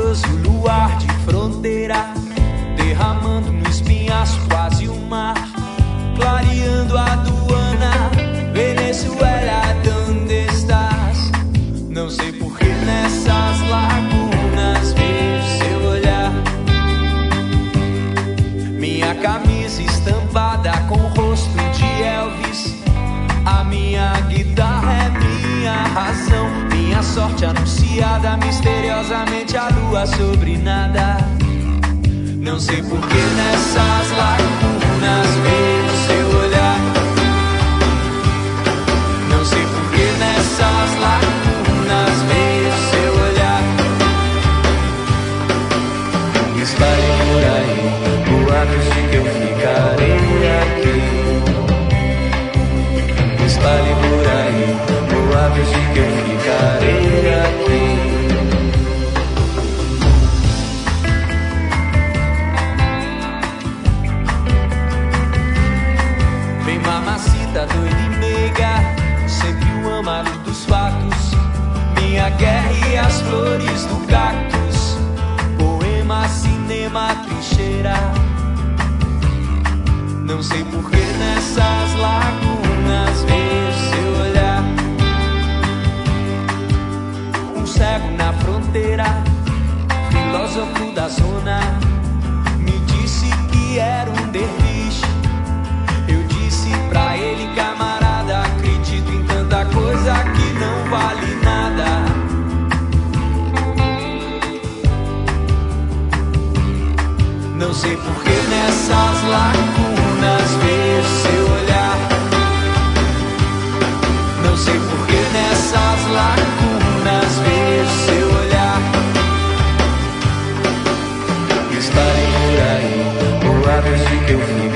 glorioso luar de fronteira, derramando no espinhaço quase um mar, clareando a aduana. Venezuela, ¿dónde estás? Não sei por que nessas lagunas vejo seu olhar. Minha camisa estampada com o rosto de Elvis, a minha guitarra é minha razão, minha sorte anunciada misteriosamente, a lua sobre nada. Não sei por que nessas lagunas vejo seu olhar. Não sei por que nessas lagunas vejo seu olhar. Espalhe por aí boatos de que eu ficarei aqui. Espalhe por aí boatos de que eu ficarei aqui. Vem mamacita doida e meiga, sempre o amado dos fatos, minha guerra e as flores do cactus, poema, cinema, trincheira. Não sei por que nessas lagunas vejo seu olhar. Um cego na fronteira, filósofo da zona, me disse que era um derviche. Eu disse pra ele, camarada, acredito em tanta coisa que não vale nada. Não sei por que nessas lagunas vejo seu olhar. Não sei por que nessas lagunas vejo seu olhar. Espalhe por aí boatos de que eu fico